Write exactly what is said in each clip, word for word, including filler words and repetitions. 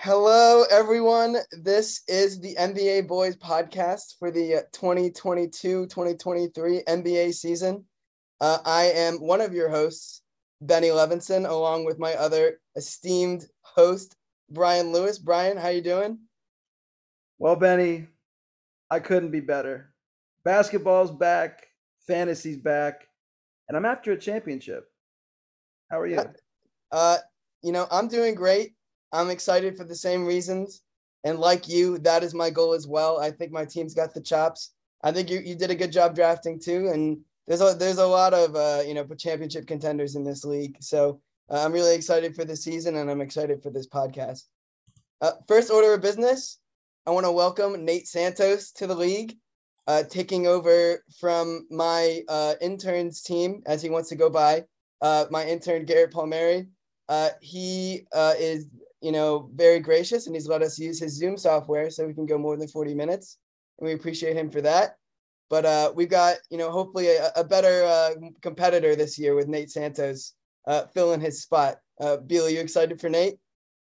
Hello, everyone. This is the N B A Boys podcast for the twenty twenty-two twenty twenty-three N B A season. Uh, I am one of your hosts, Benny Levinson, along with my other esteemed host, Brian Lewis. Brian, how you doing? Well, Benny, I couldn't be better. Basketball's back, fantasy's back, and I'm after a championship. How are you? Uh, you know, I'm doing great. I'm excited for the same reasons. And like you, that is my goal as well. I think my team's got the chops. I think you, you did a good job drafting too. And there's a, there's a lot of, uh, you know, championship contenders in this league. So uh, I'm really excited for the season and I'm excited for this podcast. Uh, first order of business, I want to welcome Nate Santos to the league, uh, taking over from my uh, interns team, as he wants to go by, uh, my intern, Garrett Palmieri. Uh, he uh, is, you know, very gracious, and he's let us use his Zoom software so we can go more than forty minutes, and we appreciate him for that. But uh, we've got, you know, hopefully a, a better uh, competitor this year with Nate Santos uh, filling his spot. Uh, Beal, are you excited for Nate?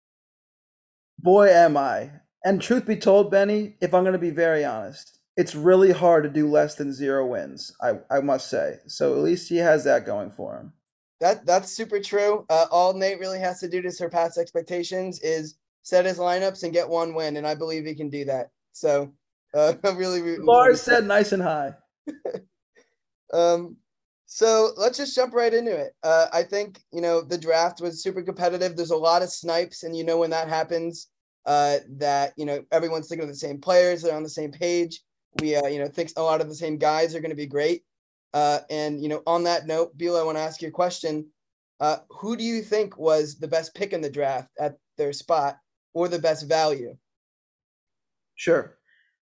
Boy, am I. And truth be told, Benny, if I'm going to be very honest, it's really hard to do less than zero wins, I, I must say. So at least he has that going for him. That that's super true. Uh, all Nate really has to do to surpass expectations is set his lineups and get one win, and I believe he can do that. So uh, I'm really The rooting for bar him. is set nice and high. Um, so let's just jump right into it. Uh, I think you know the draft was super competitive. There's a lot of snipes, and you know when that happens, uh, that you know everyone's thinking of the same players. They're on the same page. We uh, you know think a lot of the same guys are going to be great. Uh, and you know on that note, Beal, I want to ask you a question. Uh, who do you think was the best pick in the draft at their spot or the best value? Sure.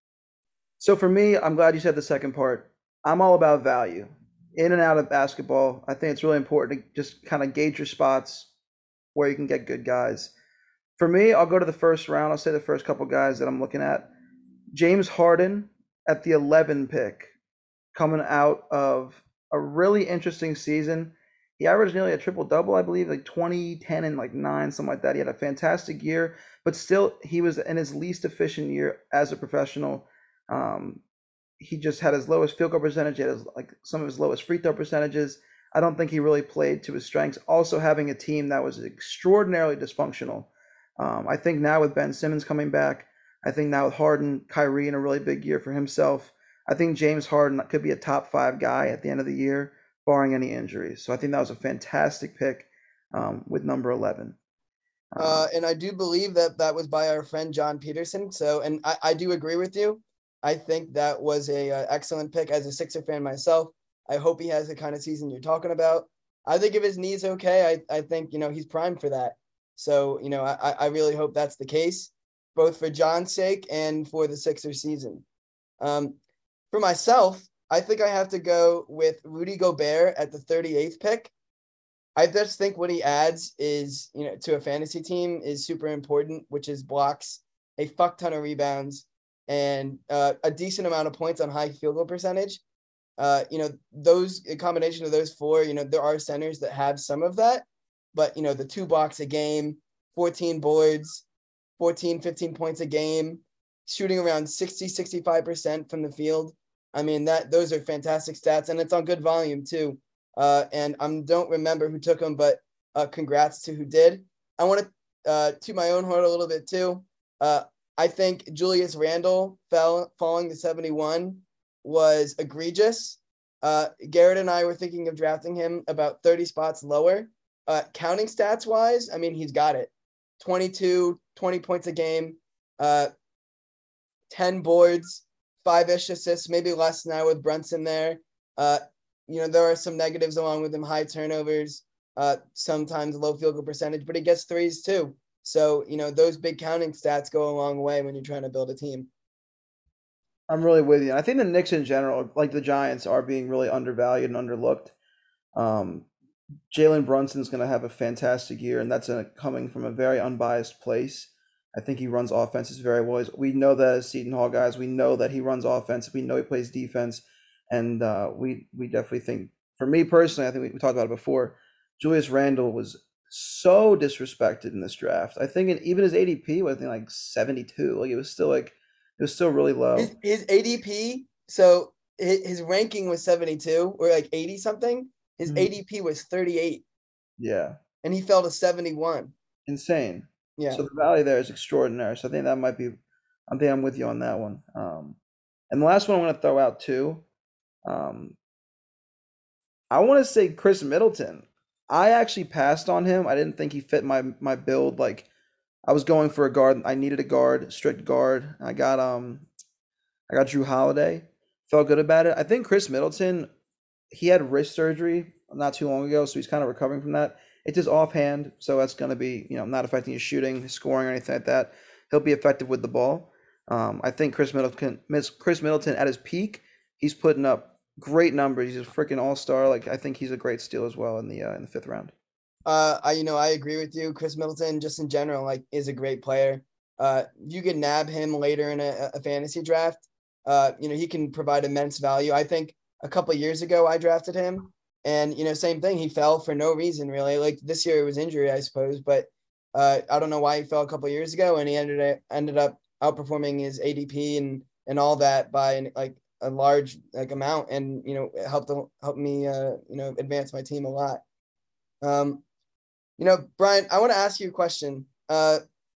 So for me, I'm glad you said the second part. I'm all about value. In and out of basketball, I think it's really important to just kind of gauge your spots where you can get good guys. For me, I'll go to the first round. I'll say the first couple guys that I'm looking at. James Harden at the eleven pick, coming out of a really interesting season. He averaged nearly a triple double, I believe, like twenty, ten, and like nine, something like that. He had a fantastic year, but still, he was in his least efficient year as a professional. Um, he just had his lowest field goal percentage. He had his, like some of his lowest free throw percentages. I don't think he really played to his strengths. Also, having a team that was extraordinarily dysfunctional. Um, I think now with Ben Simmons coming back, I think now with Harden, Kyrie in a really big year for himself, I think James Harden could be a top five guy at the end of the year, barring any injuries. So I think that was a fantastic pick um, with number eleven. Uh, Um, and I do believe that that was by our friend John Peterson. So, and I, I do agree with you. I think that was a, uh excellent pick as a Sixer fan myself. I hope he has the kind of season you're talking about. I think if his knee's okay, I, I think, you know, he's primed for that. So, you know, I, I really hope that's the case, both for John's sake and for the Sixer season. Um, for myself, I think I have to go with Rudy Gobert at the thirty-eighth pick. I just think what he adds is, you know, to a fantasy team is super important, which is blocks, a fuck ton of rebounds, and uh, a decent amount of points on high field goal percentage. Uh, you know, those a combination of those four, you know, there are centers that have some of that, but you know, the two blocks a game, fourteen boards, fourteen, fifteen points a game, shooting around sixty, sixty-five percent from the field. I mean, that those are fantastic stats, and it's on good volume too. Uh, and I don't remember who took them, but uh, congrats to who did. I want to uh, toot my own horn a little bit too. Uh, I think Julius Randle fell falling to seventy-one was egregious. Uh, Garrett and I were thinking of drafting him about thirty spots lower. Uh, counting stats wise, I mean, he's got it. twenty-two, twenty points a game, uh, ten boards, five-ish assists, maybe less now with Brunson there. Uh, you know, there are some negatives along with him, high turnovers, uh, sometimes low field goal percentage, but he gets threes too. So, you know, those big counting stats go a long way when you're trying to build a team. I'm really with you. I think the Knicks in general, like the Giants, are being really undervalued and underlooked. Um, Jalen Brunson's going to have a fantastic year, and that's a, coming from a very unbiased place. I think he runs offenses very well. We know that as Seton Hall guys, we know that he runs offense. We know he plays defense, and uh, we we definitely think. For me personally, I think we, we talked about it before. Julius Randle was so disrespected in this draft. I think it, even his A D P was I think like seventy-two. Like it was still like it was still really His low. his A D P, so his, his ranking was seventy-two or like eighty something. His Mhm. A D P was thirty-eight Yeah, and he fell to seventy-one. insane. So Yeah. the value there is extraordinary. So I think that might be. I think I'm with you on that one. Um, and the last one I'm going to throw out too. Um, I want to say Chris Middleton. I actually passed on him. I didn't think he fit my my build. Like I was going for a guard. I needed a guard, strict guard. I got um I got Drew Holiday. Felt good about it. I think Chris Middleton, he had wrist surgery not too long ago, so he's kind of recovering from that. It's his offhand, so that's going to be, you know, not affecting his shooting, his scoring, or anything like that. He'll be effective with the ball. Um, I think Chris Middleton, Miss Chris Middleton at his peak, he's putting up great numbers. He's a freaking all star. Like I think he's a great steal as well in the uh, in the fifth round. Uh, I you know I agree with you. Chris Middleton, just in general, like is a great player. Uh, you can nab him later in a, a fantasy draft. Uh, you know he can provide immense value. I think a couple years ago I drafted him, and you know same thing. He fell for no reason really. Like this year it was injury, I suppose, but uh, I don't know why he fell a couple years ago, and he ended up, ended up outperforming his A D P and and all that by an, like a large like amount, and you know it helped helped me uh, you know advance my team a lot. Um, you know, Brian, I want to ask you a question. Uh,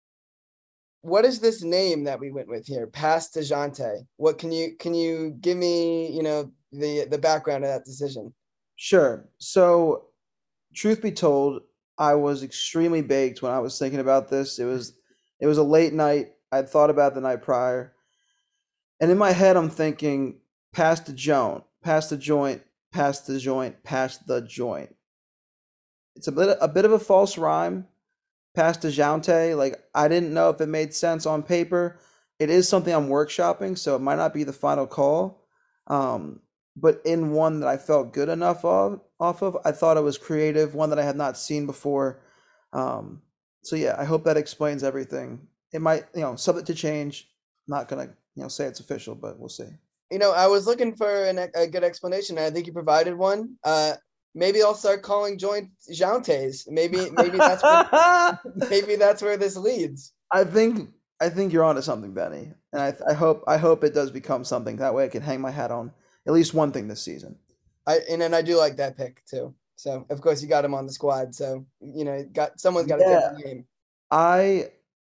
what is this name that we went with here? Pass DeJounte. What can you can you give me, you know, the the background of that decision? Sure. So, truth be told, I was extremely baked when I was thinking about this. It was it was a late night. I'd thought about it the night prior. And in my head, I'm thinking, pass the joint, pass the joint, pass the joint, pass the joint. It's a bit a bit of a false rhyme, pass the jounte. Like I didn't know if it made sense on paper. It is something I'm workshopping, so it might not be the final call. Um, but in one that I felt good enough of off of, I thought it was creative, one that I had not seen before. Um, so yeah, I hope that explains everything. It might, you know, subject to change. Not gonna, you know, say it's official, but we'll see. You know, I was looking for an, a good explanation, and I think you provided one. Uh, maybe I'll start calling joint Jountes. Maybe maybe that's where maybe that's where this leads. I think I think you're onto something, Benny, and I I hope I hope it does become something. That way, I can hang my hat on at least one thing this season. I and then I do like that pick too. So of course you got him on the squad. So you know, got someone's got to take Yeah, the game. I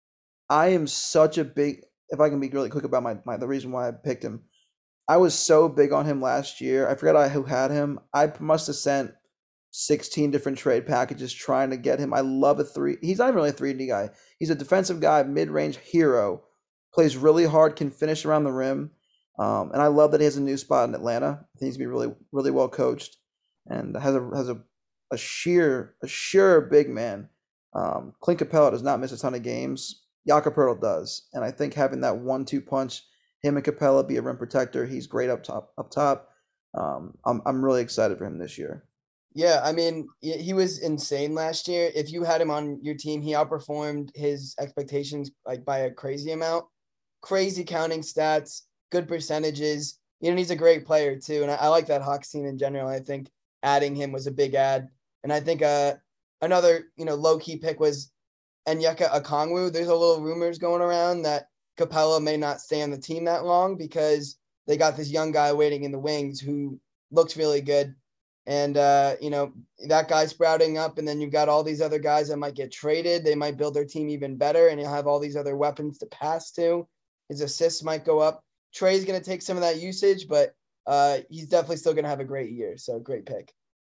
I am such a big. If I can be really quick about my, my the reason why I picked him, I was so big on him last year. I forgot I who had him. I must have sent sixteen different trade packages trying to get him. I love a three. He's not even really a three D guy. He's a defensive guy, mid-range hero, plays really hard, can finish around the rim. Um, and I love that he has a new spot in Atlanta. I think he's gonna be really, really well coached, and has a has a a sheer a sure big man. Um, Clint Capella does not miss a ton of games. Jakob Poeltl does, and I think having that one-two punch, him and Capella be a rim protector. He's great up top. Up top, um, I'm I'm really excited for him this year. Yeah, I mean, he was insane last year. If you had him on your team, he outperformed his expectations like by a crazy amount. Crazy counting stats, good percentages. You know, he's a great player too, and I, I like that Hawks team in general. I think adding him was a big add, and I think uh another you know low key pick was Onyeka Okongwu. There's a little rumors going around that Capella may not stay on the team that long because they got this young guy waiting in the wings who looks really good. And uh, you know, that guy sprouting up, and then you've got all these other guys that might get traded. They might build their team even better, and you'll have all these other weapons to pass to. His assists might go up. Trey's gonna take some of that usage, but uh, he's definitely still gonna have a great year. So great pick.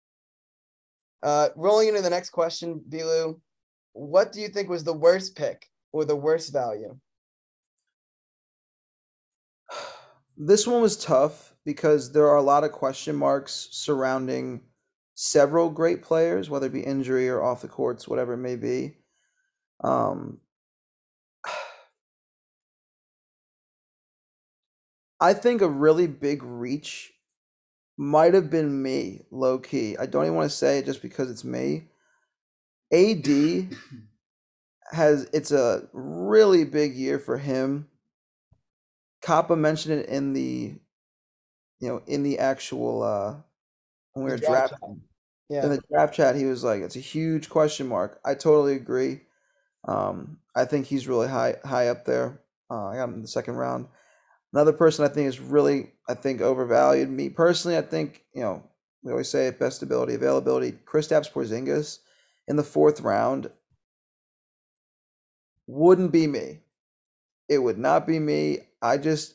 Uh, rolling into the next question, Bilu, what do you think was the worst pick or the worst value? This one was tough because there are a lot of question marks surrounding several great players, whether it be injury or off the courts, whatever it may be. Um, I think a really big reach might have been me, low key. I don't even want to say it just because it's me. A D has it's a really big year for him. Kappa mentioned it in the you know in the actual uh when we The were dry chat. drafting. In Yeah. the draft chat, he was like, "It's a huge question mark." I totally agree. Um, I think he's really high high up there. Uh, I got him in the second round. Another person I think is really, I think, overvalued. Me personally, I think, you know, we always say it, best ability, availability. Kristaps Porzingis in the fourth round wouldn't be me. It would not be me. I just,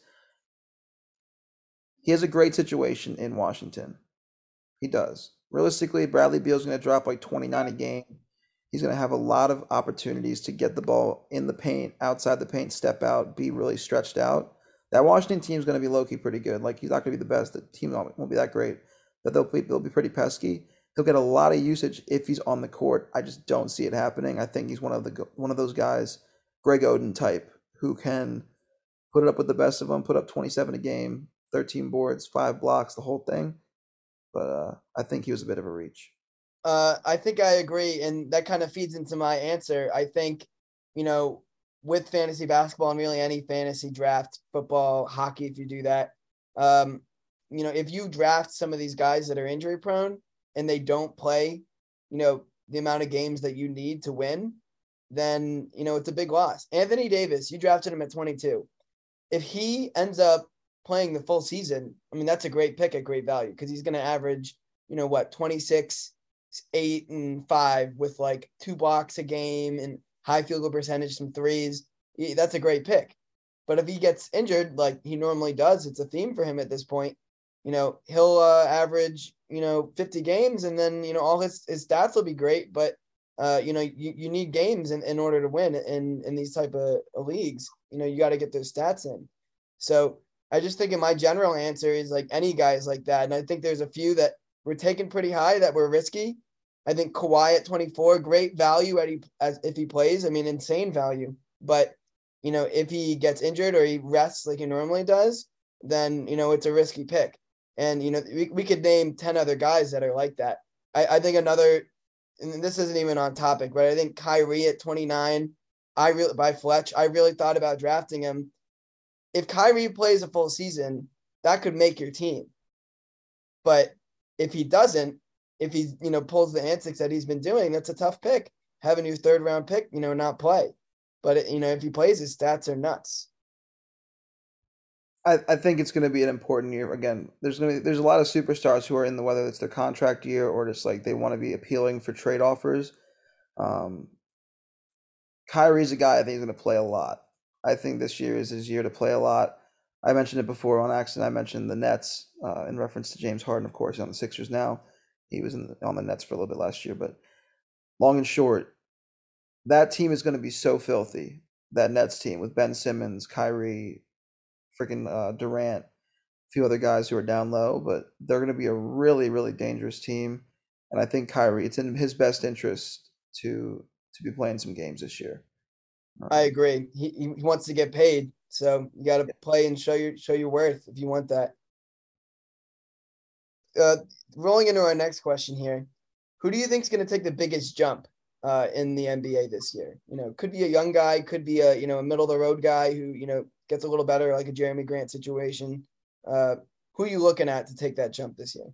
he has a great situation in Washington. He does. Realistically, Bradley Beal's going to drop like twenty-nine a game. He's going to have a lot of opportunities to get the ball in the paint, outside the paint, step out, be really stretched out. That Washington team's going to be low-key pretty good. Like, he's not going to be the best. The team won't be that great, but they'll be, they'll be pretty pesky. He'll get a lot of usage if he's on the court. I just don't see it happening. I think he's one of the one of those guys, Greg Oden type, who can put it up with the best of them, put up twenty-seven a game, thirteen boards, five blocks, the whole thing. But uh, I think he was a bit of a reach. Uh, I think I agree, and that kind of feeds into my answer. I think, you know, with fantasy basketball and really any fantasy draft, football, hockey, if you do that, um, you know, if you draft some of these guys that are injury prone and they don't play, you know, the amount of games that you need to win, then, you know, it's a big loss. Anthony Davis, you drafted him at twenty-two. If he ends up playing the full season, I mean, that's a great pick at great value because he's going to average, you know, what, twenty-six, eight, and five with like two blocks a game and high field goal percentage, some threes. That's a great pick. But if he gets injured like he normally does, it's a theme for him at this point. You know, he'll uh, average, you know, fifty games and then, you know, all his, his stats will be great. But, uh, you know, you, you need games in, in order to win in, in these type of leagues. You know, you got to get those stats in. So I just think in my general answer is like any guys like that. And I think there's a few that were taken pretty high that were risky. I think Kawhi at twenty-four, great value at he, as if he plays. I mean, insane value. But, you know, if he gets injured or he rests like he normally does, then, you know, it's a risky pick. And, you know, we, we could name ten other guys that are like that. I, I think another, and this isn't even on topic, but I think Kyrie at twenty-nine, I really, by Fletch, I really thought about drafting him. If Kyrie plays a full season, that could make your team. But if he doesn't, if he, you know, pulls the antics that he's been doing, that's a tough pick. Have a new third round pick, you know, not play. But, it, you know, if he plays, his stats are nuts. I, I think it's going to be an important year. Again, there's going to be, there's a lot of superstars who are in the, whether it's their contract year or just like they want to be appealing for trade offers. Um, Kyrie's a guy I think is going to play a lot. I think this year is his year to play a lot. I mentioned it before on accident. I mentioned the Nets uh, in reference to James Harden, of course, on the Sixers now. He was in the, on the Nets for a little bit last year, but long and short, that team is going to be so filthy. That Nets team with Ben Simmons, Kyrie, freaking uh, Durant, a few other guys who are down low, but they're going to be a really, really dangerous team. And I think Kyrie, it's in his best interest to to be playing some games this year. I Um, agree. He, he wants to get paid. So you got to play and show your show your worth if you want that. Uh, rolling into our next question here, who do you think is going to take the biggest jump uh, in the N B A this year? You know, could be a young guy, could be a you know a middle of the road guy who you know gets a little better, like a Jeremy Grant situation. Uh, who are you looking at to take that jump this year?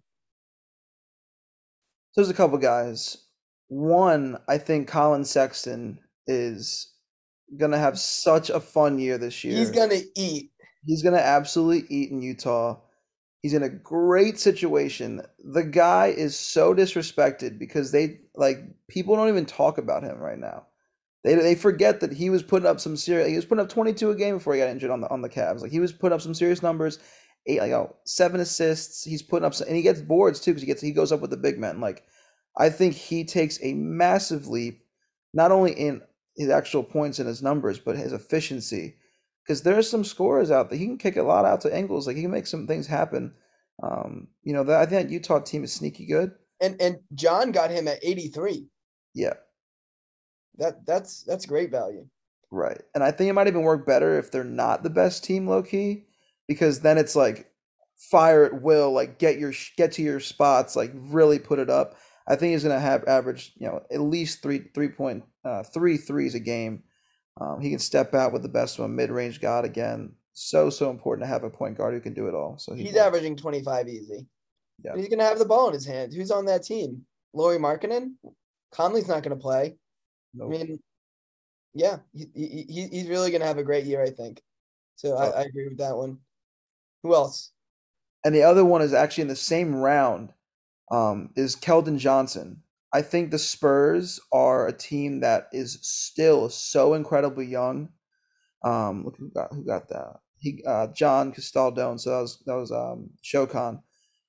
so there's a couple guys. One, I think Colin Sexton is gonna have such a fun year this He's year. gonna eat. He's gonna absolutely eat in Utah. He's in a great situation. The guy is so disrespected because they like people don't even talk about him right now. They they forget that he was putting up some serious. He was putting up twenty-two a game before he got injured on the on the Cavs. Like he was putting up some serious numbers. Eight, like oh, seven assists. He's putting up some, and he gets boards too because he gets he goes up with the big men. Like I think he takes a massive leap, not only in his actual points and his numbers, but his efficiency. Because there's some scorers out there. He can kick a lot out to angles. Like he can make some things happen. Um, you know, that I think that Utah team is sneaky good. And and John got him at eighty-three. Yeah, That that's that's great value. right. And I think it might even work better if they're not the best team low key, because then it's like fire at will, like get your get to your spots, like really put it up. I think he's gonna have average, you know, at least three three point uh, three threes a game. Um, he can step out with the best one, mid range god again. So so important to have a point guard who can do it all. So he He's will. averaging twenty-five easy. Yeah. And he's gonna have the ball in his hand. Who's on that team? Lauri Markkanen, Conley's not going to play. Nope. I mean, yeah, he, he he's really going to have a great year, I think. So I, Oh. I agree with that one. Who else? And the other one is actually in the same round. Um, is Keldon Johnson. I think the Spurs are a team that is still so incredibly young. Um, look who got who got that. He uh, John Castaldone. So that was that was um, Shokan.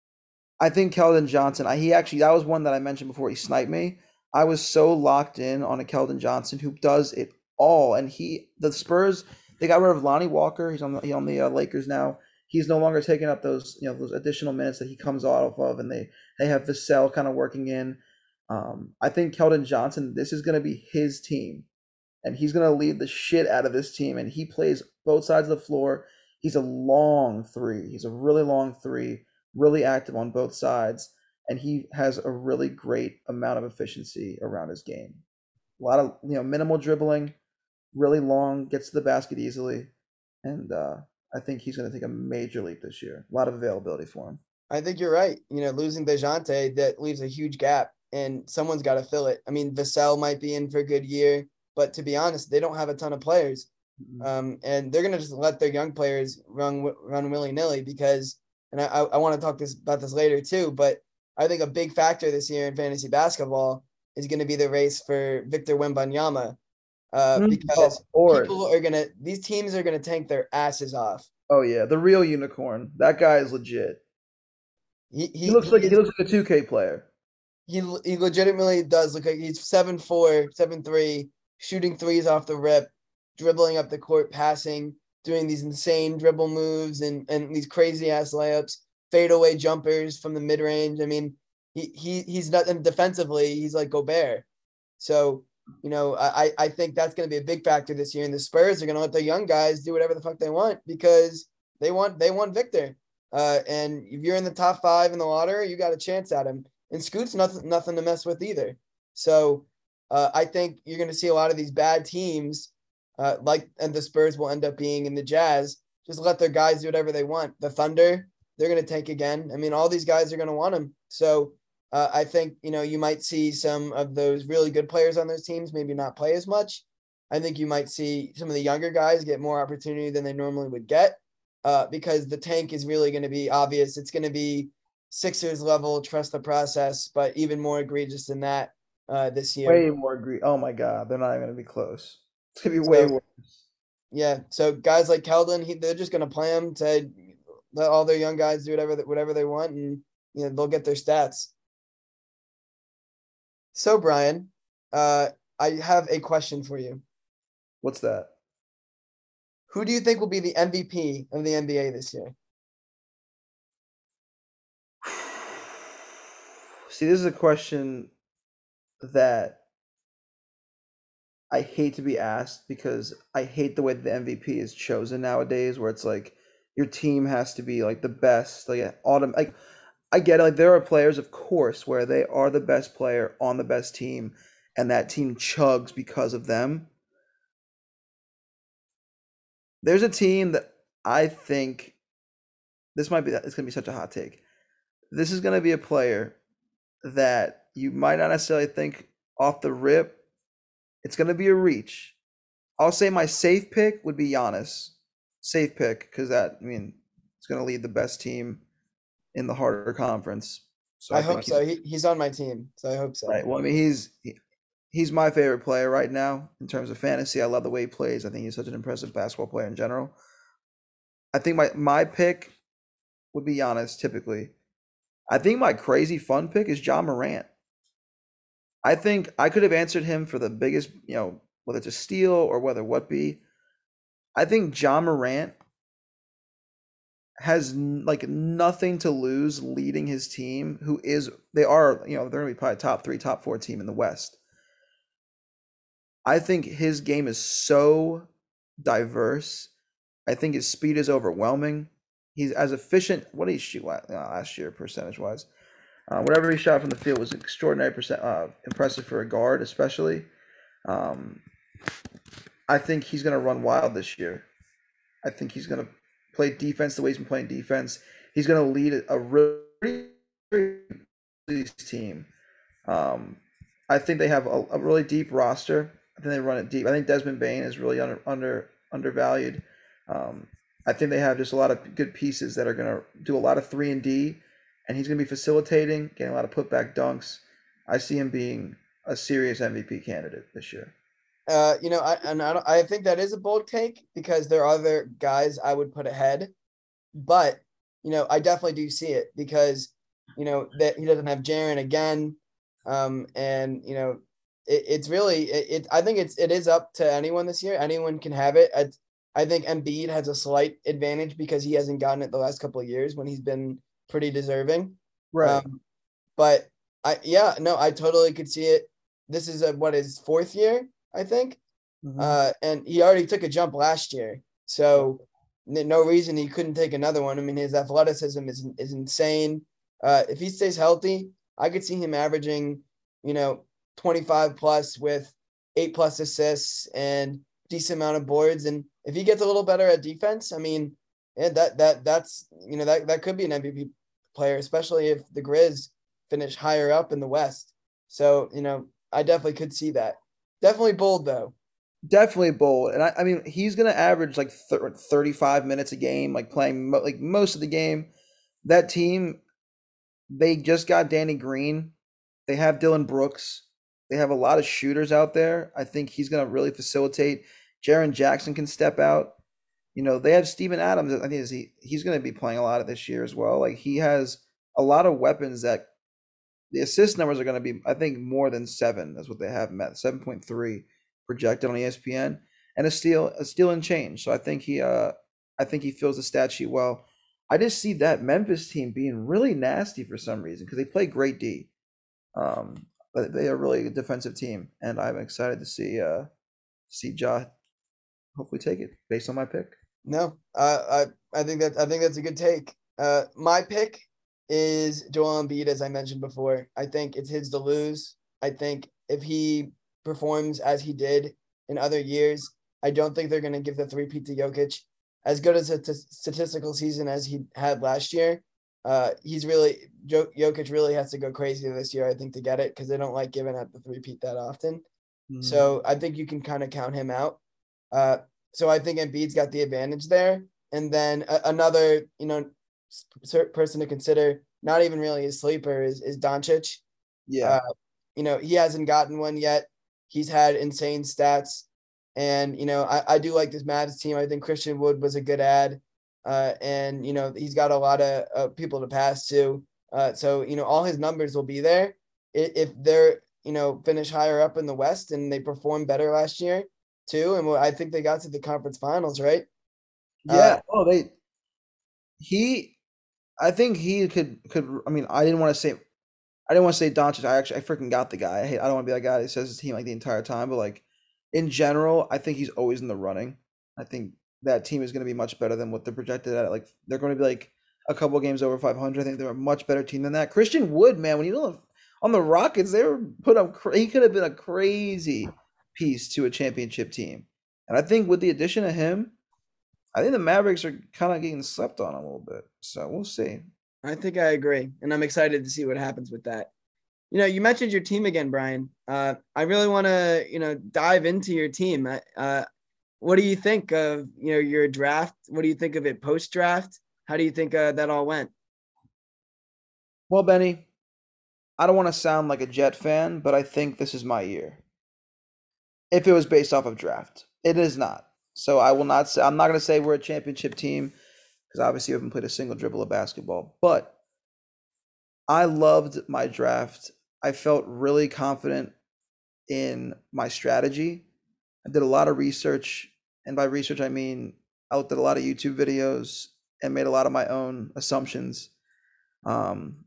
I think Keldon Johnson. I, he actually that was one that I mentioned before he sniped me. I was so locked in on a Keldon Johnson who does it all, and he the Spurs they got rid of Lonnie Walker. He's on the he's on the uh, Lakers now. He's no longer taking up those you know those additional minutes that he comes off of, and they they have Vassell kind of working in. Um, I think Keldon Johnson. This is going to be his team, and he's going to lead the shit out of this team. And he plays both sides of the floor. He's a long three. He's a really long three, really active on both sides, and he has a really great amount of efficiency around his game. A lot of you know minimal dribbling, really long, gets to the basket easily, and uh, I think he's going to take a major leap this year. A lot of availability for him. I think you're right. You know, losing DeJounte, that leaves a huge gap, and someone's got to fill it. I mean, Vassell might be in for a good year, but to be honest, they don't have a ton of players. Mm-hmm. Um, and they're going to just let their young players run run willy-nilly because, and I, I want to talk this about this later too, but I think a big factor this year in fantasy basketball is going to be the race for Victor Wembanyama, uh, because people are going to, these teams are going to tank their asses off. Oh yeah, the real unicorn. That guy is legit. He, he, he looks he like is, he looks like a two K player. He he legitimately does look like he's seven four, seven three, shooting threes off the rip, dribbling up the court, passing, doing these insane dribble moves and, and these crazy ass layups, fadeaway jumpers from the mid range. I mean, he he he's not and defensively, he's like Gobert. So, you know, I, I think that's going to be a big factor this year. And the Spurs are going to let their young guys do whatever the fuck they want because they want they want Victor. Uh, and if you're in the top five in the lottery, you got a chance at him. And Scoot's nothing nothing to mess with either. So uh, I think you're going to see a lot of these bad teams, uh, like and the Spurs will end up being in the Jazz. Just let their guys do whatever they want. The Thunder, they're going to tank again. I mean, all these guys are going to want them. So uh, I think you know you might see some of those really good players on those teams maybe not play as much. I think you might see some of the younger guys get more opportunity than they normally would get uh, because the tank is really going to be obvious. It's going to be Sixers level, trust the process, but even more egregious than that uh, this year. Way more egregious. Oh my god, they're not even going to be close. It's going to be way so, worse. Yeah, so guys like Keldon, he, they're just going to play him to let all their young guys do whatever whatever they want, and you know they'll get their stats. So Brian, uh, I have a question for you. What's that? Who do you think will be the M V P of the N B A this year? See, this is a question that I hate to be asked because I hate the way that the M V P is chosen nowadays, where it's like your team has to be like the best, like autumn. Like I get it, like there are players, of course, where they are the best player on the best team, and that team chugs because of them. There's a team that I think this might be. It's gonna be such a hot take. This is gonna be a player that you might not necessarily think off the rip. It's going to be a reach. I'll say my safe pick would be Giannis. Safe pick because that, I mean, it's going to lead the best team in the harder conference. So I, I hope so. He, he's on my team, so I hope so. Right. Well, I mean, he's he, he's my favorite player right now in terms of fantasy. I love the way he plays. I think he's such an impressive basketball player in general. I think my my pick would be Giannis typically. I think my crazy fun pick is Ja Morant. I think I could have answered him for the biggest, you know, whether it's a steal or whether what be. I think Ja Morant has like nothing to lose leading his team, who is, they are, you know, they're going to be probably top three, top four team in the West. I think his game is so diverse. I think his speed is overwhelming. He's as efficient. What did he shoot last year, percentage wise? Uh, whatever he shot from the field was extraordinary percent, uh, impressive for a guard, especially. Um, I think he's going to run wild this year. I think he's going to play defense the way he's been playing defense. He's going to lead a really team. Um, I think they have a, a really deep roster. I think they run it deep. I think Desmond Bain is really under under undervalued. Um, I think they have just a lot of good pieces that are going to do a lot of three and D, and he's going to be facilitating, getting a lot of putback dunks. I see him being a serious M V P candidate this year. Uh, you know, I and I, don't, I think that is a bold take because there are other guys I would put ahead, but you know, I definitely do see it because you know that he doesn't have Jaren again, um, and you know, it, it's really it, it. I think it's it is up to anyone this year. Anyone can have it. I, I think Embiid has a slight advantage because he hasn't gotten it the last couple of years when he's been pretty deserving. Right. Um, but I yeah, no, I totally could see it. This is a what his fourth year, I think. Mm-hmm. Uh, and he already took a jump last year. So no reason he couldn't take another one. I mean, his athleticism is is insane. Uh, if he stays healthy, I could see him averaging, you know, twenty-five plus with eight plus assists and decent amount of boards. And if he gets a little better at defense, I mean, yeah, that that that's you know that that could be an M V P player, especially if the Grizz finish higher up in the West. So you know, I definitely could see that. Definitely bold though. Definitely bold, and I, I mean he's gonna average like thirty-five minutes a game, like playing mo- like most of the game. That team, they just got Danny Green. They have Dylan Brooks. They have a lot of shooters out there. I think he's gonna really facilitate. Jaren Jackson can step out. You know, they have Steven Adams. I think is he he's gonna be playing a lot of this year as well. Like he has a lot of weapons that the assist numbers are going to be, I think, more than seven. That's what they have met seven point three projected on E S P N, and a steal, a steal and change. So I think he, uh, I think he fills the stat sheet well. I just see that Memphis team being really nasty for some reason because they play great D. Um, but they are really a defensive team, and I'm excited to see uh see Ja hopefully take it based on my pick. No, uh, I I think that I think that's a good take. Uh, my pick is Joel Embiid, as I mentioned before. I think it's his to lose. I think if he performs as he did in other years, I don't think they're going to give the three-peat to Jokic. As good as a t- statistical season as he had last year, uh, he's really Jokic really has to go crazy this year, I think, to get it because they don't like giving out the three-peat that often. Mm. So I think you can kind of count him out. Uh, so I think Embiid's got the advantage there. And then a- another, you know, person to consider, not even really a sleeper, is is Doncic. Yeah, Uh, you know, he hasn't gotten one yet. He's had insane stats, and you know, I, I do like this Mavs team. I think Christian Wood was a good ad, uh, and you know, he's got a lot of uh, people to pass to. Uh, so you know, all his numbers will be there if they're you know finish higher up in the West and they perform better last year too. And I think they got to the conference finals, right? Uh, yeah. Oh, they he. I think he could could. I mean, I didn't want to say I didn't want to say Doncic. I actually I freaking got the guy. I hate, I don't want to be that guy that says his team like the entire time, but like in general, I think he's always in the running. I think that team is going to be much better than what they're projected at. Like they're going to be like a couple games over five hundred. I think they're a much better team than that. Christian Wood, man, when he was on the Rockets, they were put up. He could have been a crazy piece to a championship team. And I think with the addition of him, I think the Mavericks are kind of getting slept on a little bit. So we'll see. I think I agree, and I'm excited to see what happens with that. You know, you mentioned your team again, Brian. Uh, I really want to, you know, dive into your team. Uh, what do you think of, you know, your draft? What do you think of it post draft? How do you think uh, that all went? Well, Benny, I don't want to sound like a Jet fan, but I think this is my year. If it was based off of draft, it is not. So I will not say, I'm not going to say we're a championship team because obviously we haven't played a single dribble of basketball. But I loved my draft. I felt really confident in my strategy. I did a lot of research. And by research, I mean I looked at a lot of YouTube videos and made a lot of my own assumptions. Um,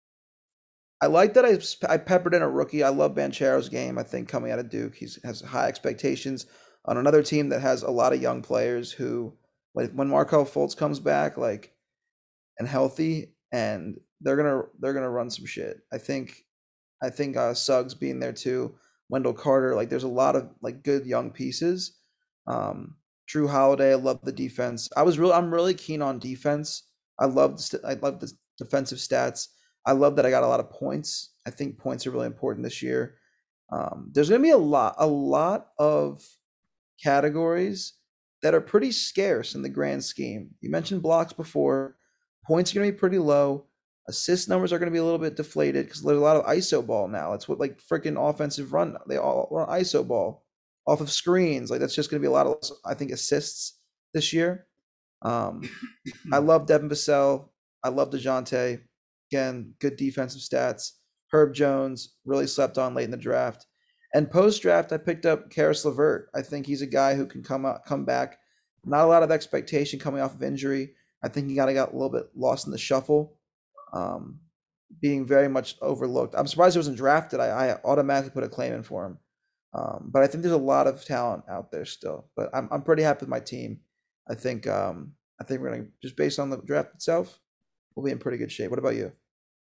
I like that I I peppered in a rookie. I love Banchero's game. I think coming out of Duke, he has high expectations on another team that has a lot of young players who, like when Markel Fultz comes back, like and healthy, and they're gonna they're gonna run some shit. I think I think uh, Suggs being there too, Wendell Carter, like there's a lot of like good young pieces. Um, Drew Holiday, I love the defense. I was real. I'm really keen on defense. I love the st- I love the defensive stats. I love that I got a lot of points. I think points are really important this year. Um, there's going to be a lot, a lot of categories that are pretty scarce in the grand scheme. You mentioned blocks before. Points are going to be pretty low. Assist numbers are going to be a little bit deflated because there's a lot of I S O ball now. That's what like freaking offensive run. They all run I S O ball off of screens. Like that's just going to be a lot of, I think, assists this year. Um, I love Devin Vassell. I love DeJounte. Again, good defensive stats. Herb Jones really slept on late in the draft. And post draft, I picked up Karis LeVert. I think he's a guy who can come out, come back. Not a lot of expectation coming off of injury. I think he kind of got a little bit lost in the shuffle, um, being very much overlooked. I'm surprised he wasn't drafted. I, I automatically put a claim in for him. Um, but I think there's a lot of talent out there still. But I'm I'm pretty happy with my team. I think um, I think we're gonna just based on the draft itself, we'll be in pretty good shape. What about you?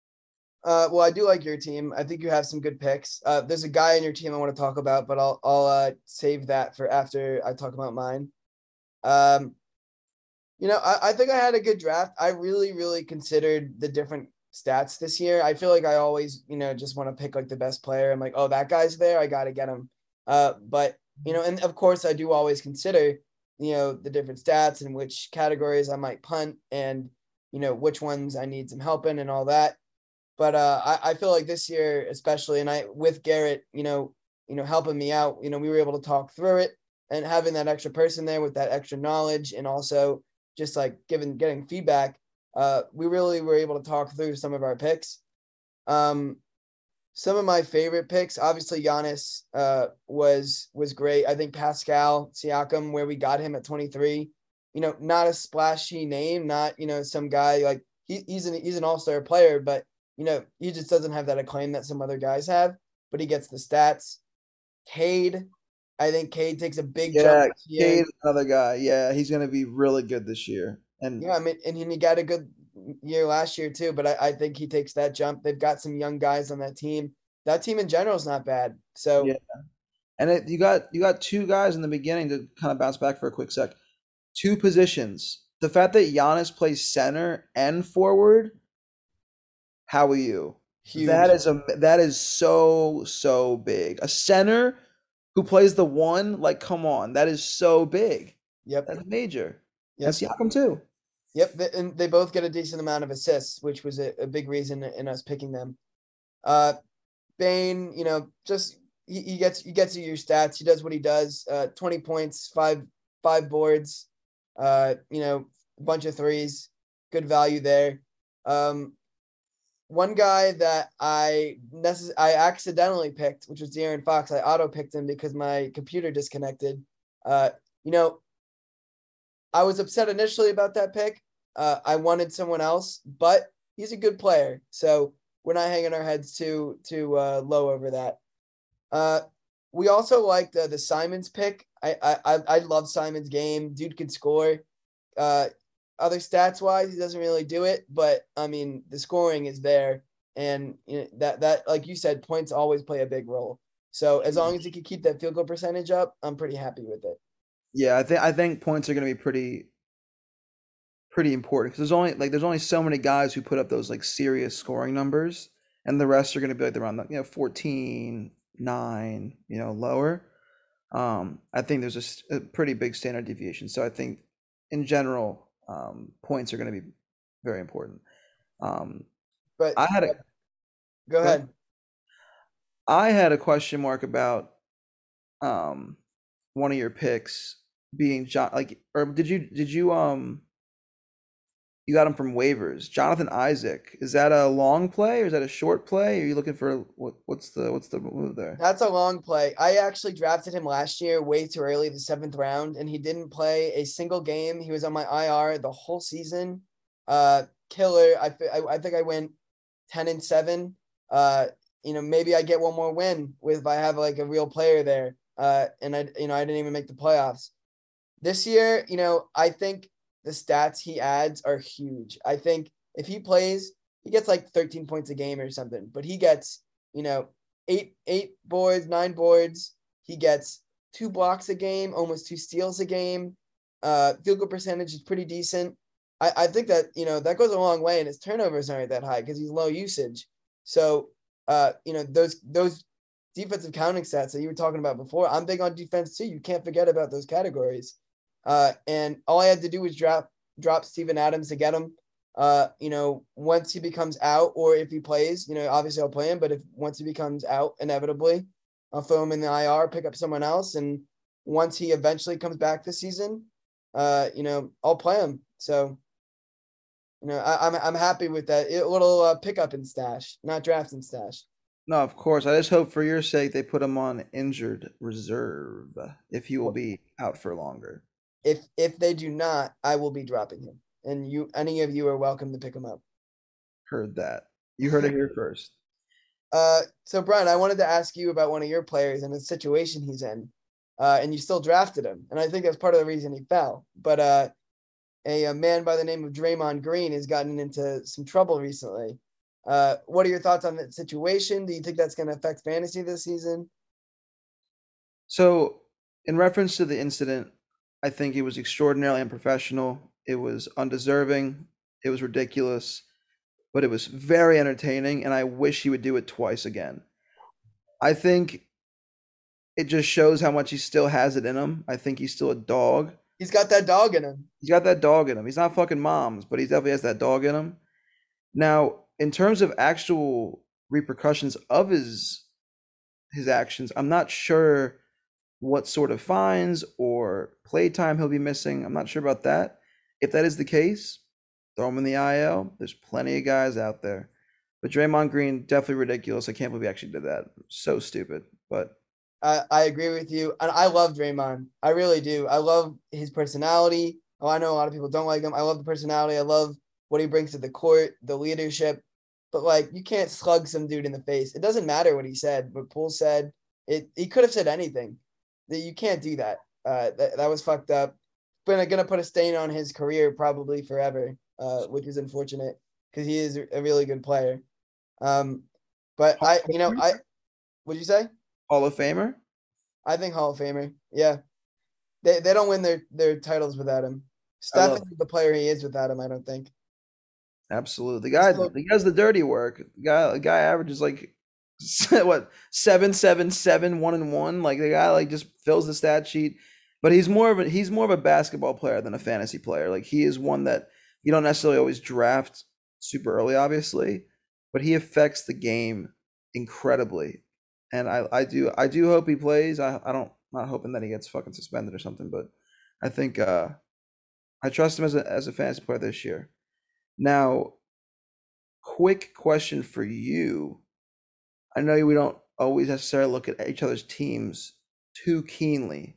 Uh, well, I do like your team. I think you have some good picks. Uh, there's a guy in your team I want to talk about, but I'll I'll uh, save that for after I talk about mine. Um, you know, I, I think I had a good draft. I really, really considered the different stats this year. I feel like I always, you know, just want to pick like the best player. I'm like, oh, that guy's there. I got to get him. Uh, but, you know, and of course, I do always consider, you know, the different stats and which categories I might punt and, you know, which ones I need some help in and all that. But uh, I, I feel like this year, especially, and I with Garrett, you know, you know, helping me out, you know, we were able to talk through it and having that extra person there with that extra knowledge and also just like giving getting feedback. Uh, we really were able to talk through some of our picks. Um, some of my favorite picks, obviously, Giannis uh, was was great. I think Pascal Siakam, where we got him at twenty-three, you know, not a splashy name, not you know some guy like he, he's an he's an all star player, but you know, he just doesn't have that acclaim that some other guys have, but he gets the stats. Cade, I think Cade takes a big jump Yeah, this year. Cade, another guy. Yeah, he's gonna be really good this year. And Yeah, I mean, and he got a good year last year too, but I, I think he takes that jump. They've got some young guys on that team. That team in general is not bad. yeah, So and it, you got you got two guys in the beginning to kind of bounce back for a quick sec. Two positions. The fact that Giannis plays center and forward, how are you? That huge. is a that is so so big. A center who plays the one, like come on, that is so big. Yep. That's major. And Yep. Siakam too. Yep. They, and they both get a decent amount of assists, which was a, a big reason in us picking them. Uh, Bane, you know, just he, he gets he gets you your stats. He does what he does. Uh, twenty points, five five boards, uh, you know, a bunch of threes, good value there. Um, one guy that I necess- I accidentally picked, which was De'Aaron Fox. I auto picked him because my computer disconnected. Uh, you know, I was upset initially about that pick. Uh, I wanted someone else, but he's a good player, so we're not hanging our heads too too uh, low over that. Uh, we also liked uh, the Simons pick. I I I love Simons' game. Dude could score. Uh, other stats wise, he doesn't really do it, but I mean the scoring is there, and you know, that that like you said, points always play a big role. So as long as he can keep that field goal percentage up, I'm pretty happy with it. Yeah, I think I think points are going to be pretty pretty important because there's only like there's only so many guys who put up those like serious scoring numbers, and the rest are going to be like around the you know fourteen, nine, you know lower. Um, I think there's a, s- a pretty big standard deviation. So I think in general, um, points are going to be very important. Um, But I had a go go ahead. ahead. I had a question mark about um one of your picks being John like or did you did you um you got him from waivers. Jonathan Isaac. Is that a long play or is that a short play? Are you looking for what what's the what's the move there? That's a long play. I actually drafted him last year way too early, the seventh round, and he didn't play a single game. He was on my I R the whole season. Uh, killer. I, I, I think I went ten and seven. Uh, you know, maybe I get one more win with if I have like a real player there. Uh, and I, you know, I didn't even make the playoffs this year. You know, I think the stats he adds are huge. I think if he plays, he gets like thirteen points a game or something, but he gets, you know, eight eight boards, nine boards. He gets two blocks a game, almost two steals a game. Uh, field goal percentage is pretty decent. I, I think that, you know, that goes a long way, and his turnovers aren't that high because he's low usage. So, uh, you know, those those defensive counting stats that you were talking about before, I'm big on defense too. You can't forget about those categories. Uh, and all I had to do was drop drop Steven Adams to get him. Uh, you know, once he becomes out, or if he plays, you know, obviously I'll play him. But if once he becomes out, inevitably, I'll throw him in the I R, pick up someone else, and once he eventually comes back this season, uh, you know, I'll play him. So, you know, I, I'm I'm happy with that. A little uh, pickup and stash, not draft and stash. No, of course. I just hope for your sake they put him on injured reserve if he will be out for longer. If if they do not, I will be dropping him, and you, any of you, are welcome to pick him up. Heard that. You heard it here first. Uh, so Brian, I wanted to ask you about one of your players and the situation he's in, uh, and you still drafted him, and I think that's part of the reason he fell. But uh, a, a man by the name of Draymond Green has gotten into some trouble recently. Uh, what are your thoughts on that situation? Do you think that's going to affect fantasy this season? So, in reference to the incident, I think it was extraordinarily unprofessional. It was undeserving. It was ridiculous, but it was very entertaining, and I wish he would do it twice again. I think it just shows how much he still has it in him. I think he's still a dog. He's got that dog in him. He's got that dog in him. He's not fucking moms, but he definitely has that dog in him. Now, in terms of actual repercussions of his his actions, I'm not sure what sort of fines or playtime he'll be missing. I'm not sure about that. If that is the case, throw him in the I L. There's plenty of guys out there. But Draymond Green, definitely ridiculous. I can't believe he actually did that. So stupid. But I, I agree with you. And I love Draymond. I really do. I love his personality. Oh, I know a lot of people don't like him. I love the personality. I love what he brings to the court, the leadership. But like, you can't slug some dude in the face. It doesn't matter what he said, what Poole said. It he could have said anything. That you can't do that. Uh, that that was fucked up. But gonna put a stain on his career probably forever, uh, which is unfortunate because he is a really good player. Um, but I, you know, I, what'd you say? Hall of Famer? I think Hall of Famer. Yeah, they they don't win their their titles without him. Steph is the player he is without him. I don't think. Absolutely, the guy still, the guy's the dirty work. The guy the guy averages like what seven seven seven one and one. Like the guy like just fills the stat sheet. But he's more of a he's more of a basketball player than a fantasy player. Like he is one that you don't necessarily always draft super early, obviously, but he affects the game incredibly. And I, I do I do hope he plays. I I don't I'm not hoping that he gets fucking suspended or something, but I think uh I trust him as a as a fantasy player this year. Now, quick question for you. I know we don't always necessarily look at each other's teams too keenly,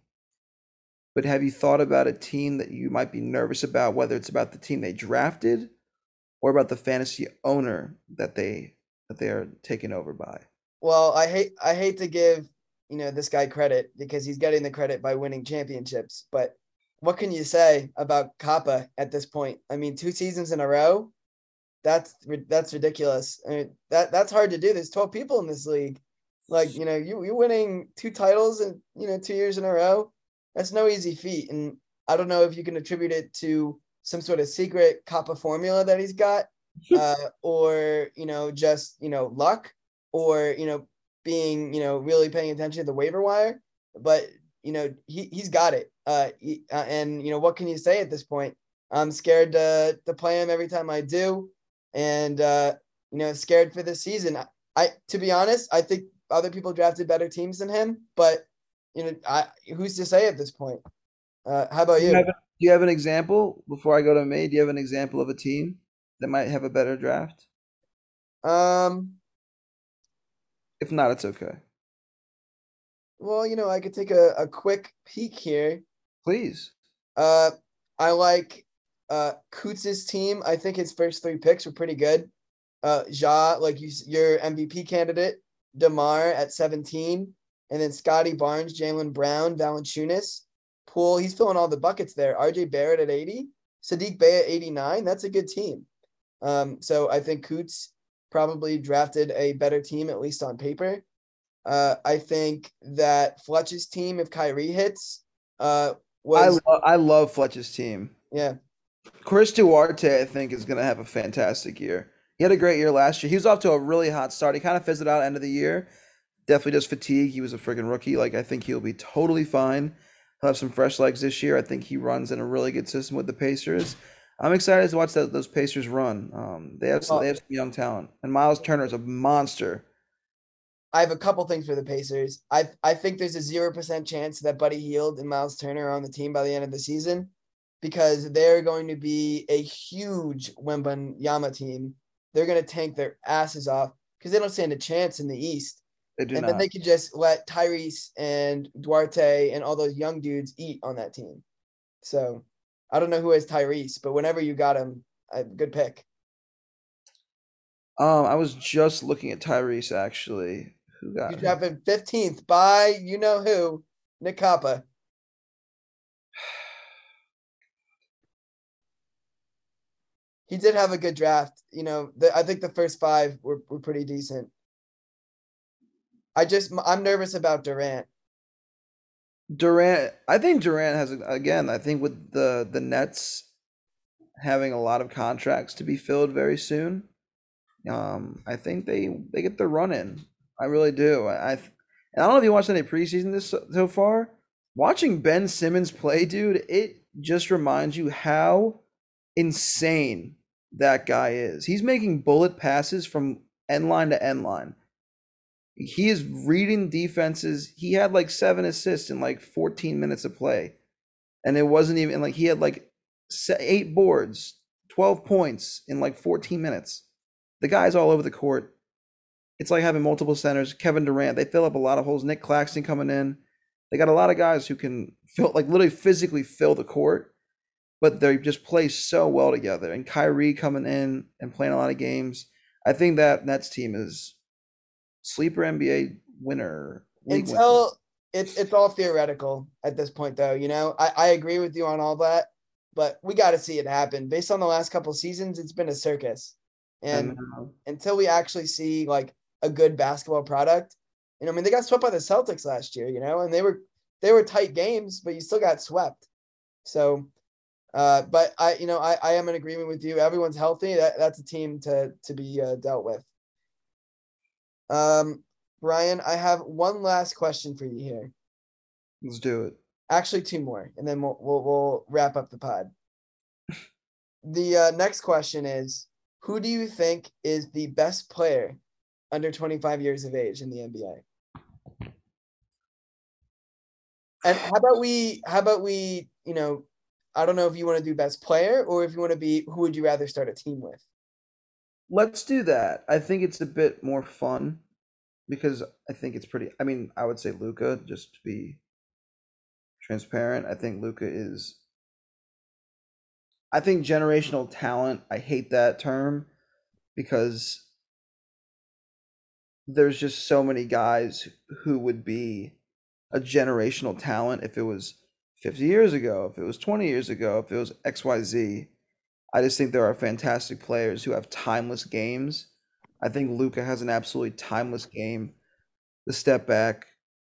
but have you thought about a team that you might be nervous about, whether it's about the team they drafted or about the fantasy owner that they that they are taken over by? Well, I hate I hate to give, you know, this guy credit because he's getting the credit by winning championships, but what can you say about Kappa at this point? I mean, two seasons in a row, that's that's ridiculous. I mean, that that's hard to do. There's twelve people in this league. Like, you know, you you winning two titles in, you know, two years in a row. That's no easy feat. And I don't know if you can attribute it to some sort of secret Kappa formula that he's got, uh, or, you know, just, you know, luck, or, you know, being, you know, really paying attention to the waiver wire. But, you know, he, he's got it. Uh, he, uh, and, you know, what can you say at this point? I'm scared to, to play him every time I do. And, uh, you know, scared for this season. I, I, to be honest, I think other people drafted better teams than him, but, you know, I, who's to say at this point? Uh, how about Do you you? have, do you have an example before I go to me? Do you have an example of a team that might have a better draft? Um, If not, it's okay. well, you know, I could take a, a quick peek here. Please. Uh, I like uh Kutz's team. I think his first three picks were pretty good. Uh, Ja, like you, your M V P candidate, DeMar at seventeen, and then Scotty Barnes, Jaylen Brown, Valanciunas, Poole. He's filling all the buckets there. R J Barrett at eighty, Sadiq Bey at eighty-nine. That's a good team. Um, so I think Kutz probably drafted a better team, at least on paper. Uh, I think that Fletch's team, if Kyrie hits, uh, I was lo- I love Fletch's team. yeah. Chris Duarte, I think, is going to have a fantastic year. He had a great year last year. He was off to a really hot start. He kind of fizzled out end of the year. Definitely just fatigue. He was a freaking rookie. Like, I think he'll be totally fine. He'll have some fresh legs this year. I think he runs in a really good system with the Pacers. I'm excited to watch that, those Pacers run. Um, they have some, they Well, have some young talent, and Miles Turner is a monster. I have a couple things for the Pacers. I I think there's a zero percent chance that Buddy Hield and Miles Turner are on the team by the end of the season because they're going to be a huge Wembanyama team. They're going to tank their asses off because they don't stand a chance in the East. They do And then not. they could just let Tyrese and Duarte and all those young dudes eat on that team. So I don't know who has Tyrese, but whenever you got him, a good pick. Um, I was just looking at Tyrese actually. Who You got who? drafted fifteenth by you know who, Nick Kappa. He did have a good draft. You know, the, I think the first five were, were pretty decent. I just I'm nervous about Durant. Durant, I think Durant has a- again. I think with the the Nets having a lot of contracts to be filled very soon, um, I think they they get the run in. I really do. I, I and I don't know if you watched any preseason this so, so far. Watching Ben Simmons play, dude, it just reminds you how insane that guy is. He's making bullet passes from end line to end line. He is reading defenses. He had like seven assists in like fourteen minutes of play. And it wasn't even like he had like eight boards, twelve points in like fourteen minutes. The guy's all over the court. It's like having multiple centers. Kevin Durant, they fill up a lot of holes. Nick Claxton coming in. They got a lot of guys who can fill, like literally physically fill the court, but they just play so well together. And Kyrie coming in and playing a lot of games. I think that Nets team is sleeper N B A winner, league winner. Until it's it's all theoretical at this point, though. You know, I, I agree with you on all that, but we got to see it happen. Based on the last couple seasons, it's been a circus, and And uh, until we actually see like a good basketball product, you know, I mean, they got swept by the Celtics last year, you know, and they were they were tight games, but you still got swept. So, uh, but I, you know, I, I am in agreement with you. Everyone's healthy. That that's a team to to be uh, dealt with. Um, Brian, I have one last question for you here. let's do it. Actually, two more, and then we'll we'll, we'll wrap up the pod. The uh, next question is: who do you think is the best player under twenty-five years of age in the N B A? And how about we? How about we? You know, I don't know if you want to do best player or if you want to be. Who would you rather start a team with? Let's do that. I think it's a bit more fun because I think it's pretty. I mean, I would say Luca just to be transparent. I think Luca is. I think generational talent. I hate that term because there's just so many guys who would be a generational talent if it was fifty years ago, if it was twenty years ago, if it was X Y Z. I just think there are fantastic players who have timeless games. I think Luca has an absolutely timeless game. The step back,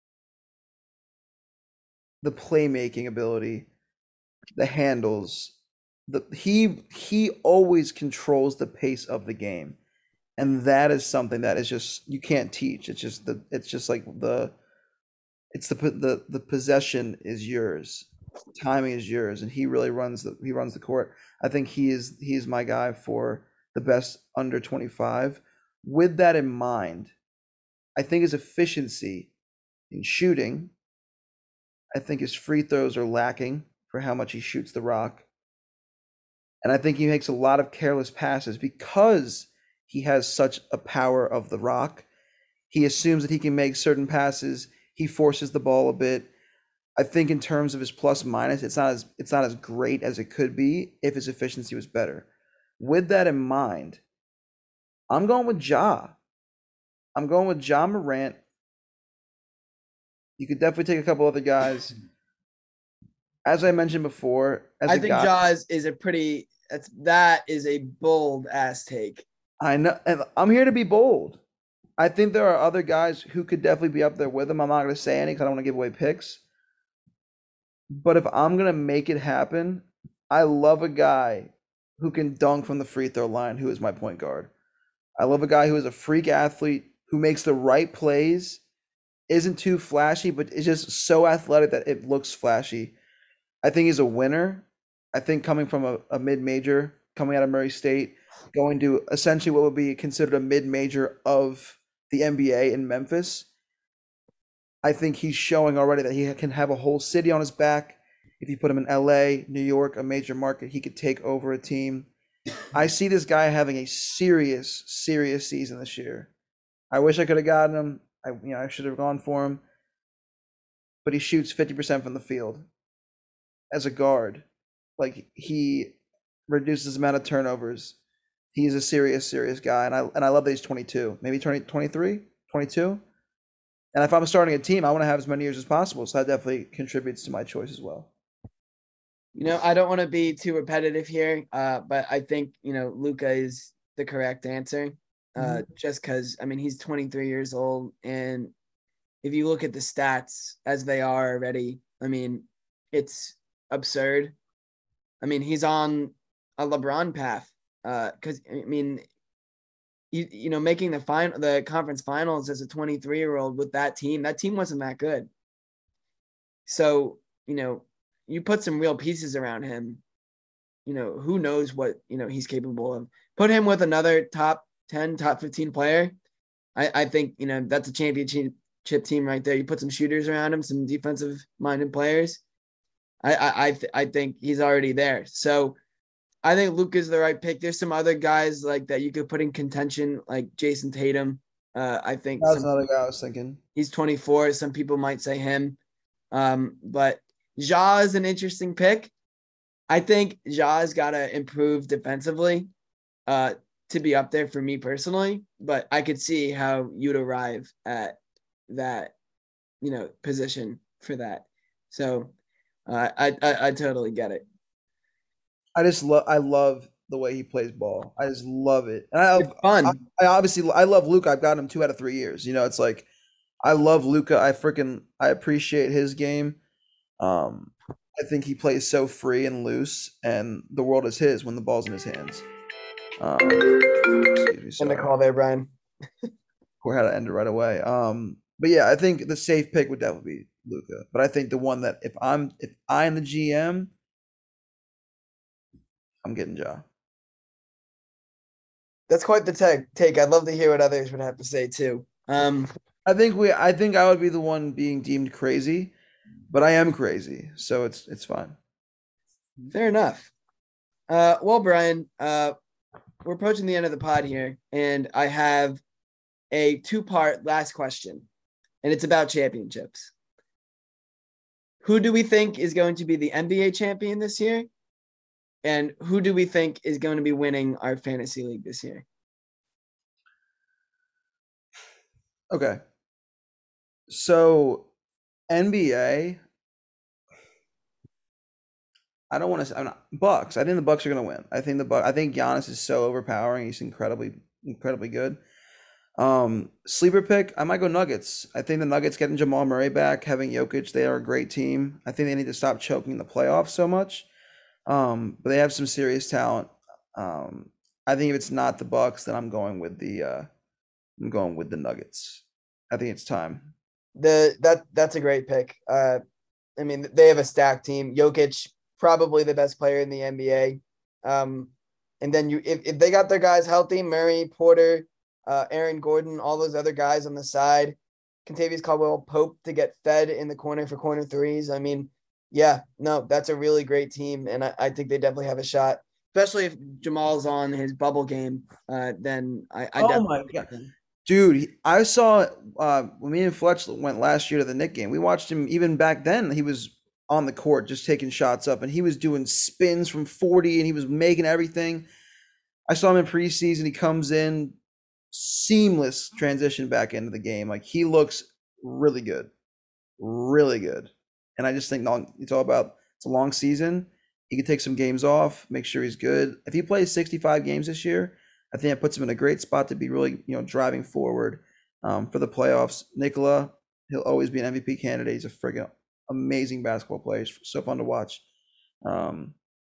the playmaking ability, the handles, the he he always controls the pace of the game. And that is something that is just you can't teach. It's just the it's just like the it's the the the possession is yours, timing is yours, and he really runs the he runs the court. I think he is he is my guy for the best under twenty-five. With that in mind, I think his efficiency in shooting, I think his free throws are lacking for how much he shoots the rock, and I think he makes a lot of careless passes because he has such a power of the rock. He assumes that he can make certain passes. He forces the ball a bit. I think in terms of his plus minus, it's not as it's not as great as it could be if his efficiency was better. With that in mind, I'm going with Ja. I'm going with Ja Morant. You could definitely take a couple other guys. As I mentioned before, as I a think guy, Jaws is a pretty. That's that is a bold ass take. I know, and I'm here to be bold. I think there are other guys who could definitely be up there with him. I'm not going to say any because I don't want to give away picks. But if I'm going to make it happen, I love a guy who can dunk from the free throw line, who is my point guard. I love a guy who is a freak athlete, who makes the right plays, isn't too flashy, but is just so athletic that it looks flashy. I think he's a winner. I think coming from a, a mid major, coming out of Murray State, going to essentially what would be considered a mid major of the N B A in Memphis, I think he's showing already that he can have a whole city on his back. If you put him in L A, New York, a major market, he could take over a team. I see this guy having a serious, serious season this year. I wish I could have gotten him. I, you know, I should have gone for him. But he shoots fifty percent from the field as a guard. Like, he reduces the amount of turnovers. He's a serious, serious guy. And I and I love that he's twenty-two, maybe twenty, twenty-three, twenty-two. And if I'm starting a team, I want to have as many years as possible. So that definitely contributes to my choice as well. You know, I don't want to be too repetitive here, uh, but I think, you know, Luka is the correct answer. Uh, mm-hmm. Just because, I mean, he's twenty-three years old. And if you look at the stats as they are already, I mean, it's absurd. I mean, he's on a LeBron path. Because, uh, I mean, you, you know, making the final, the conference finals as a twenty-three year old with that team, that team wasn't that good. So, you know, you put some real pieces around him, you know, who knows what, you know, he's capable of. Put him with another top ten, top fifteen player. I, I think, you know, that's a championship team right there. You put some shooters around him, some defensive minded players. I, I, I, th- I think he's already there. So I think Luke is the right pick. There's some other guys like that you could put in contention, like Jason Tatum. Uh, I think that was another guy I was thinking. He's twenty-four. Some people might say him. Um, but Ja is an interesting pick. I think Ja's got to improve defensively uh, to be up there for me personally. But I could see how you'd arrive at that, you know, position for that. So uh, I, I I totally get it. I just love I love the way he plays ball. I just love it. And I, it's fun. I, I obviously I love Luka. I've got him two out of three years. You know, it's like I love Luka. I freaking I appreciate his game. Um, I think he plays so free and loose, and the world is his when the ball's in his hands. Um, excuse me, and the call there, Brian. We had to end it right away. Um, but yeah, I think the safe pick would definitely be Luka. But I think the one that if I'm if I'm the G M, I'm getting Ja. That's quite the take. Take. I'd love to hear what others would have to say too. Um, I think we. I think I would be the one being deemed crazy, but I am crazy, so it's it's fine. Fair enough. Uh, well, Brian, uh, we're approaching the end of the pod here, and I have a two-part last question, and it's about championships. Who do we think is going to be the N B A champion this year? And who do we think is going to be winning our fantasy league this year? Okay. So N B A, I don't want to say I'm not, Bucks. I think the Bucks are going to win. I think the Bucks, I think Giannis is so overpowering. He's incredibly, incredibly good. Um, sleeper pick, I might go Nuggets. I think the Nuggets getting Jamal Murray back, having Jokic, they are a great team. I think they need to stop choking the playoffs so much. Um, but they have some serious talent. Um, I think if it's not the Bucks, then I'm going with the uh, I'm going with the Nuggets. I think it's time. The that that's a great pick. Uh, I mean, they have a stacked team. Jokic, probably the best player in the N B A. Um, and then you if, if they got their guys healthy, Murray, Porter, uh, Aaron Gordon, all those other guys on the side, Kentavious Caldwell-Pope to get fed in the corner for corner threes. I mean, yeah, no, that's a really great team, and I, I think they definitely have a shot, especially if Jamal's on his bubble game. Uh, then I, I oh definitely my god, dude! I saw uh, when me and Fletch went last year to the Knick game. We watched him even back then. He was on the court just taking shots up, and he was doing spins from forty, and he was making everything. I saw him in preseason. He comes in, seamless transition back into the game. Like, he looks really good, really good. And I just think it's all about, it's a long season. He can take some games off, make sure he's good. If he plays sixty-five games this year, I think it puts him in a great spot to be really, you know, driving forward um, for the playoffs. Nikola, he'll always be an M V P candidate. He's a friggin' amazing basketball player. He's so fun to watch. Um,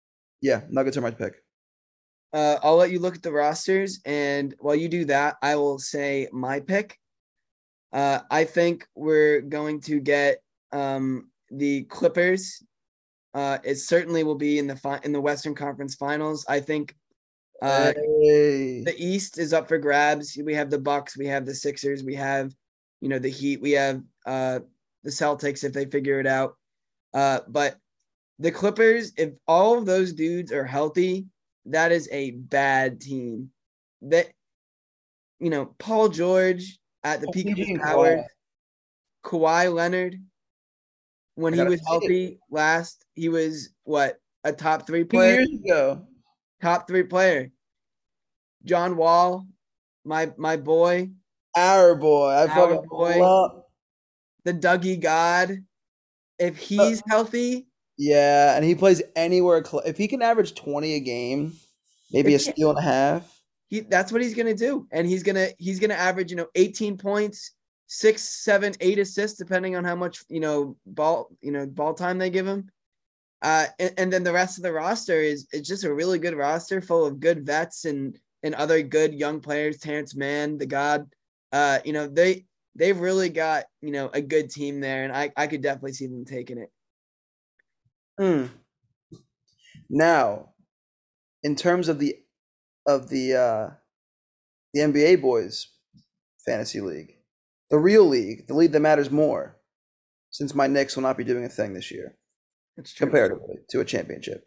Yeah, Nuggets are my pick. Uh, I'll let you look at the rosters, and while you do that, I will say my pick. Uh, I think we're going to get um, the Clippers. Uh, it certainly will be in the fi- in the Western Conference Finals. I think uh, Hey. the East is up for grabs. We have the Bucks, we have the Sixers, we have you know the Heat, we have uh, the Celtics if they figure it out. Uh, but the Clippers, if all of those dudes are healthy, that is a bad team. That you know, Paul George at the Oh, peak of P G his and powers, Kawhi. Kawhi Leonard when I he gotta was see it. healthy last, he was what a top three Two player, years ago. top three player. John Wall, my my boy, Our boy. I our fucking boy, love. the Dougie God. If uh, he's healthy, Yeah, and he plays anywhere. Cl- if he can average twenty a game, maybe if a he, steal and a half. he that's what he's gonna do, and he's gonna he's gonna average you know eighteen points, six, seven, eight assists, depending on how much you know ball you know ball time they give him. Uh, and, and then the rest of the roster is it's just a really good roster full of good vets and and other good young players. Terrence Mann, the God, uh, you know they they've really got you know a good team there, and I I could definitely see them taking it. Mm. Now, in terms of the of the uh the N B A boys fantasy league, the real league, the league that matters more, since my Knicks will not be doing a thing this year That's true. comparatively to a championship.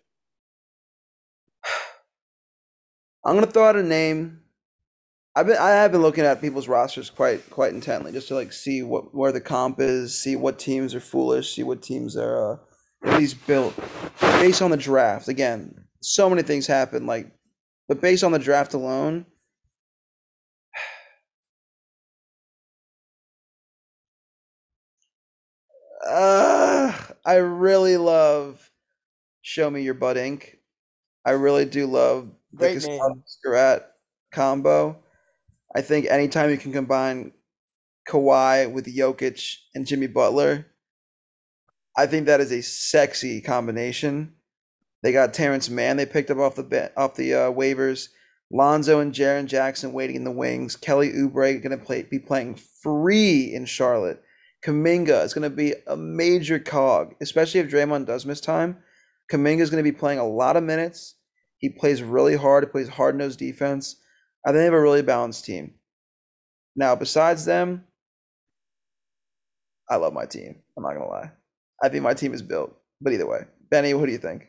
I'm gonna throw out a name. I've been I have been looking at people's rosters quite quite intently just to like see what where the comp is, see what teams are foolish, see what teams are uh, at least built based on the draft. Again, so many things happen, like, but based on the draft alone, uh, I really love Show Me Your Butt Ink. I really do love the Great Casado name. Scarrat combo. I think anytime you can combine Kawhi with Jokic and Jimmy Butler, I think that is a sexy combination. They got Terrence Mann they picked up off the off the uh, waivers. Lonzo and Jaren Jackson waiting in the wings. Kelly Oubre going to play be playing free in Charlotte. Kuminga is going to be a major cog, especially if Draymond does miss time. Kuminga is going to be playing a lot of minutes. He plays really hard. He plays hard nosed defense. I think they have a really balanced team. Now, besides them, I love my team. I'm not gonna lie. I think my team is built. But either way, Benny, what do you think?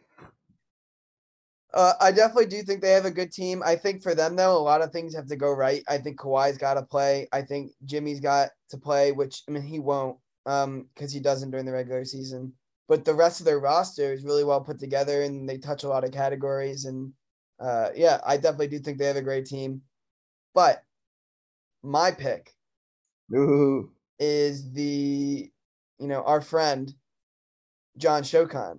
Uh, I definitely do think they have a good team. I think for them though, a lot of things have to go right. I think Kawhi's got to play. I think Jimmy's got to play, which I mean he won't, um, because he doesn't during the regular season. But the rest of their roster is really well put together, and they touch a lot of categories. And uh, yeah, I definitely do think they have a great team. But my pick Ooh. is the, you know, our friend John Shokan.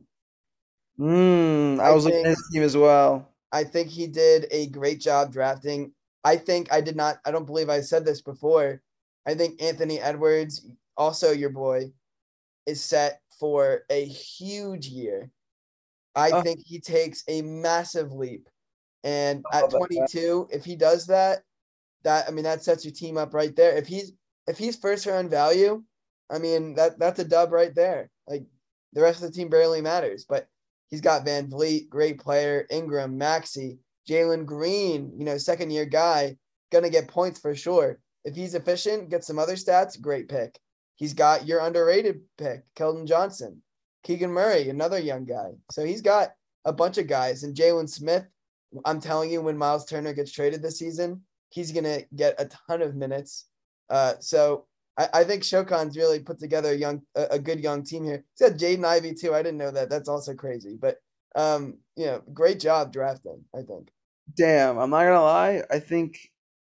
Mm, I I was looking at think his team as well. I think he did a great job drafting. I think I did not, I don't believe I said this before. I think Anthony Edwards, also your boy, is set for a huge year. I Oh, think he takes a massive leap. And I at love that. twenty-two, if he does that, that I mean that sets your team up right there. If he's if he's first round value, I mean that that's a dub right there. Like the rest of the team barely matters. But he's got Van Vliet, great player, Ingram, Maxi, Jalen Green, you know, second year guy, gonna get points for sure. If he's efficient, get some other stats, great pick. He's got your underrated pick, Keldon Johnson, Keegan Murray, another young guy. So he's got a bunch of guys. And Jalen Smith, I'm telling you, when Miles Turner gets traded this season, he's gonna get a ton of minutes. Uh, so I, I think Shokan's really put together a young, a, a good young team here. He's got Jaden Ivey too. I didn't know that. That's also crazy. But um, you know, great job drafting. I think. Damn, I'm not gonna lie. I think,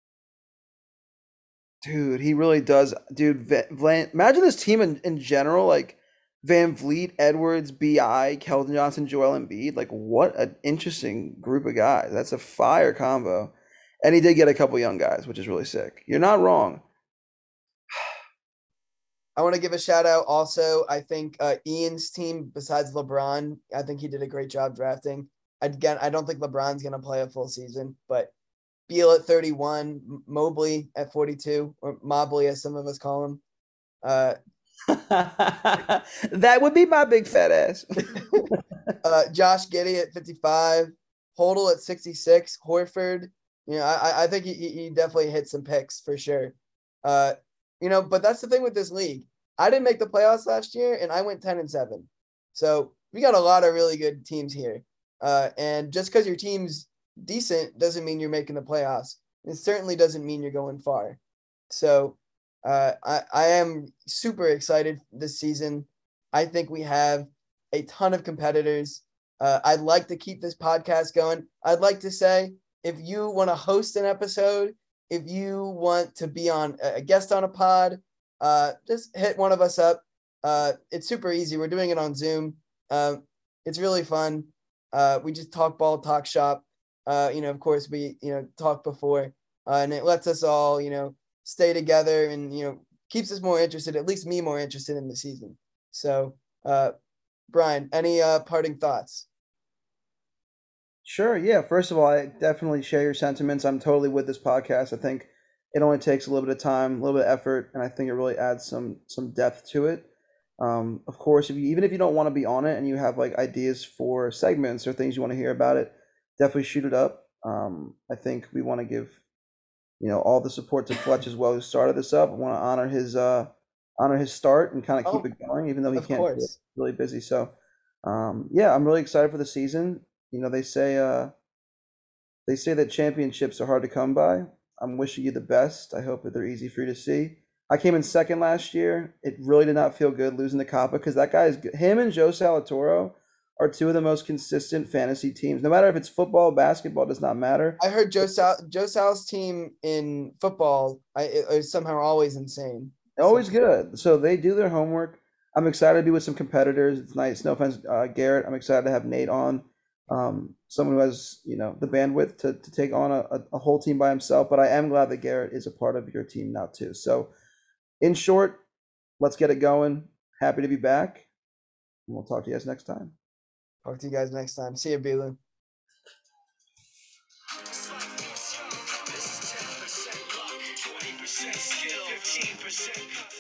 dude, he really does. Dude, Va- Van, imagine this team in, in general, like Van Vliet, Edwards, B I, Keldon Johnson, Joel Embiid. Like, what an interesting group of guys. That's a fire combo. And he did get a couple young guys, which is really sick. You're not wrong. I want to give a shout out also. I think uh, Ian's team, besides LeBron, I think he did a great job drafting. again, I don't think LeBron's going to play a full season, but Beal at thirty-one, Mobley at forty-two, or Mobley as some of us call him. Uh, that would be my big fat ass. uh, Josh Giddey at fifty-five, Hodel at sixty-six, Horford. You know, I, I think he, he definitely hit some picks for sure. Uh, you know, but that's the thing with this league. I didn't make the playoffs last year, and I went ten and seven. So we got a lot of really good teams here. Uh, and just because your team's decent doesn't mean you're making the playoffs. It certainly doesn't mean you're going far. So uh, I, I am super excited this season. I think we have a ton of competitors. Uh, I'd like to keep this podcast going. I'd like to say, if you want to host an episode, if you want to be on a guest on a pod, uh, just hit one of us up. Uh, it's super easy. We're doing it on Zoom. Uh, it's really fun. Uh, we just talk ball, talk shop. Uh, you know, of course, we, you know, talked before, uh, and it lets us all, you know, stay together and, you know, keeps us more interested, at least me more interested in the season. So, uh, Brian, any uh, parting thoughts? Sure. Yeah. First of all, I definitely share your sentiments. I'm totally with this podcast. I think it only takes a little bit of time, a little bit of effort, and I think it really adds some some depth to it. Um, of course, if you even if you don't want to be on it and you have like ideas for segments or things you want to hear about it, definitely shoot it up. Um, I think we want to give you know all the support to Fletch as well, who started this up. I want to honor his uh honor his start and kind of keep Oh, it going, even though he of can't. Be course. really busy. So, um, yeah, I'm really excited for the season. You know, they say uh, they say that championships are hard to come by. I'm wishing you the best. I hope that they're easy for you to see. I came in second last year. It really did not feel good losing to Kappa because that guy is good. Him and Joe Salatoro are two of the most consistent fantasy teams. No matter if it's football, basketball, does not matter. I heard Joe Sal Joe Sal's team in football I, is somehow always insane. Always So, good. So they do their homework. I'm excited to be with some competitors. It's nice. No offense, uh, Garrett. I'm excited to have Nate on. Um, someone who has, you know, the bandwidth to, to take on a, a, a whole team by himself. But I am glad that Garrett is a part of your team now too. So in short, let's get it going. Happy to be back. And we'll talk to you guys next time. talk to you guys next time. See you, Belu. This is ten percent luck, twenty percent skill, fifteen percent